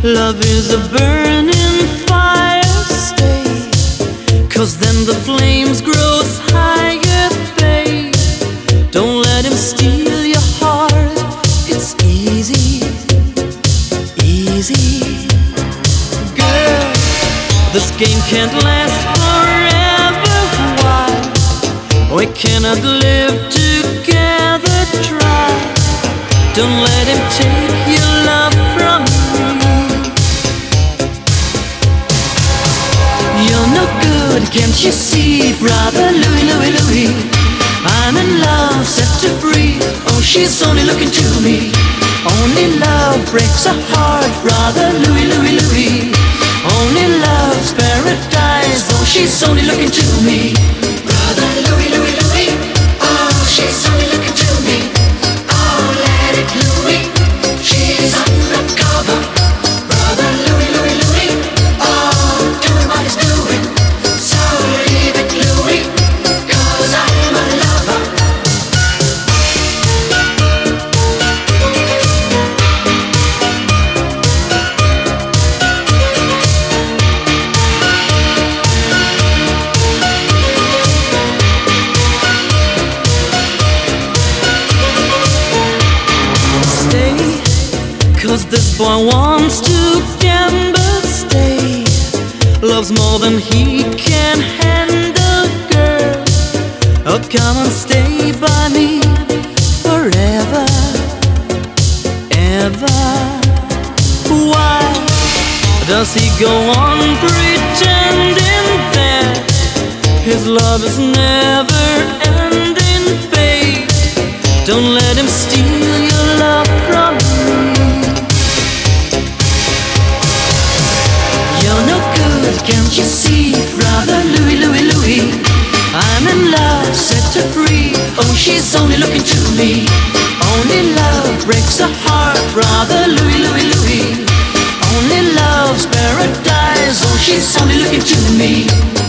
Love is a burning fire, stay, 'cause then the flames grows higher, babe. Don't let him steal your heart, it's easy, easy. Girl, this game can't last forever, why? We cannot live together, try. Don't let him take your love from me. You're no good, can't you see, brother Louie, Louie, Louie? I'm in love, set her free. Oh, she's only looking to me. Only love breaks a heart, brother Louie, Louie, Louie. Only love's paradise. Oh, she's only looking to me. Brother Louie, Louie, Louie. Oh, she's only looking to me. Oh, let it Louie. She's undercover. Brother Louie, Louie, Louie. Oh, doing what he's doing. So leave it Louie, 'cause I'm a lover. Stay, 'cause this boy wants to gamble, stay. Loves more than he can handle, girl. Oh, come and stay by me forever, ever. Why does he go on pretending that his love is never ending, babe? Don't let him steal your love from me. You're no good, can't you see, brother Louie, Louie, Louie? I'm in love, set her free. Oh, she's only looking to me. Only love breaks a heart, brother Louie, Louie, Louie. Only love's paradise. Oh, she's only looking to me.